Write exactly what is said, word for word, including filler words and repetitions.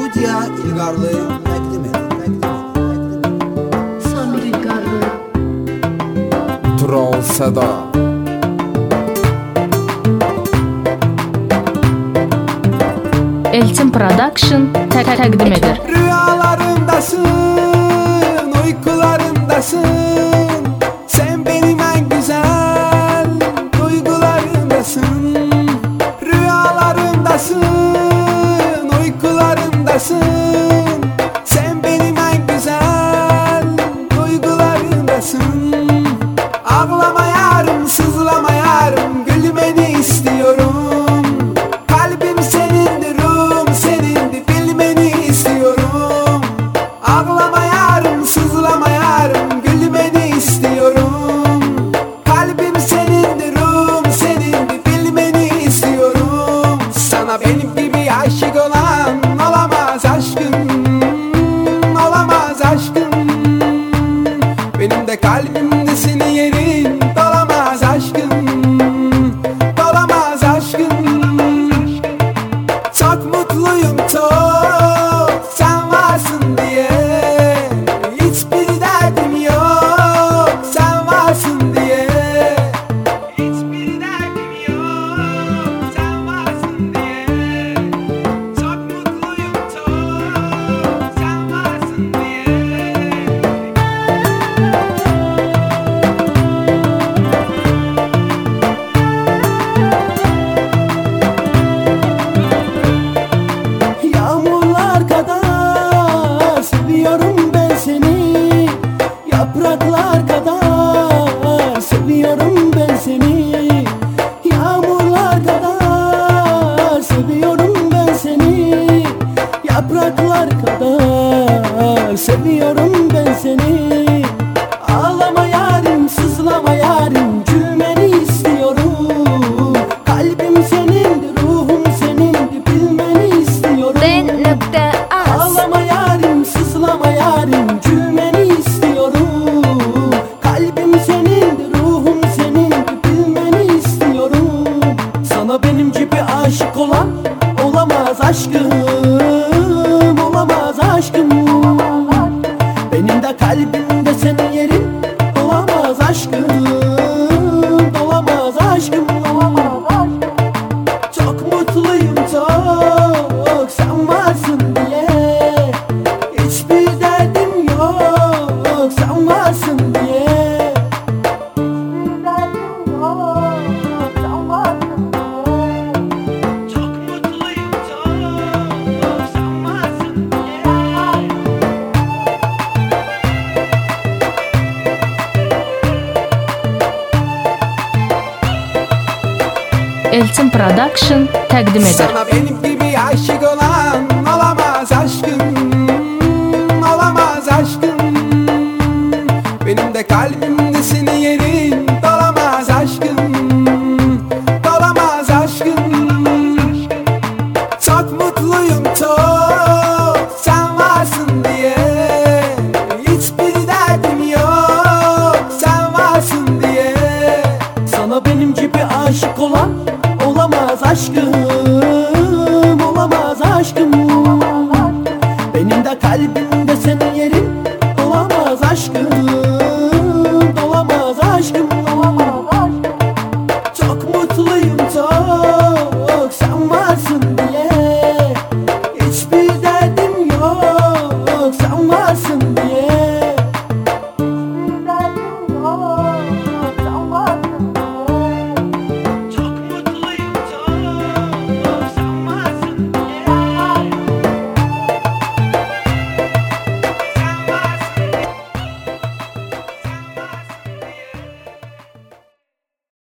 Media İlgarlı təqdim edir. Samir İlgarlı Tural Seda Elçin Production tə- təqdim edir. Rüyalarımdasın, uykularımdasın. Sen benim en güzel duygularımdasın. Rüyalarımdasın, uykularımdasın. Sen benim en güzel duygularımdasın. Ağlama yarım, sızlama yarım, gülmeni istiyorum. Kalbim senindir, ruhum senindir, bilmeni istiyorum. Ağlama yarım, sızlama yarım, gülmeni istiyorum. Kalbim senindir, ruhum senindir, bilmeni istiyorum. Sana benim gibi aşık olan olamaz aşkım, olamaz aşkım. Benim de kalbimde senin yerin dolamaz aşkım, dolamaz aşkım. Çok mutluyum çok sen varsın diye. Hiçbir derdim yok sen varsın diye. Hiçbir derdim yok sen varsın diye. Çok mutluyum çok sen varsın diye. Yağmurlar kadar seviyorum ben seni. Yapraklar kadar seviyorum ben seni. Yağmurlar kadar seviyorum ben seni. Yapraklar kadar seviyorum ben seni. Ağlama yarim, sızlama yarim, gülmeni istiyorum. Kalbim senindir, ruhum senindir, bilmeni istiyorum. D.Az Ağlama yarim, sızlama yarim, gülmeni istiyorum. Kalbim senindir, ruhum senindir, bilmeni istiyorum. Sana benim gibi aşık olan olamaz aşkım, olamaz aşkım. Benim de kalbimde senin yerin dolamaz aşkım, dolamaz aşkım, dolamaz aşkım. Çok mutluyum çok sen varsın diye. Hiçbir derdim yok sen varsın diye. Hiçbir derdim yok sen varsın diye. Çok mutluyum çok sen varsın diye. Elçin Production təqdim edir. Sana benim gibi aşık olan olamaz aşkım, olamaz aşkım. Benim de kalbimde senin yerin dolamaz aşkım, dolamaz aşkım. Çok mutluyum çok sen varsın diye. Hiçbir derdim yok sen varsın diye. Sana benim gibi aşık olan olamaz aşkım, olamaz aşkım. Benim de kalbimde senin yerin dolamaz aşkım, dolamaz aşkım, dolamaz aşkım. Çok mutluyum çok sen varsın diye. Hiçbir derdim yok sen varsın diye.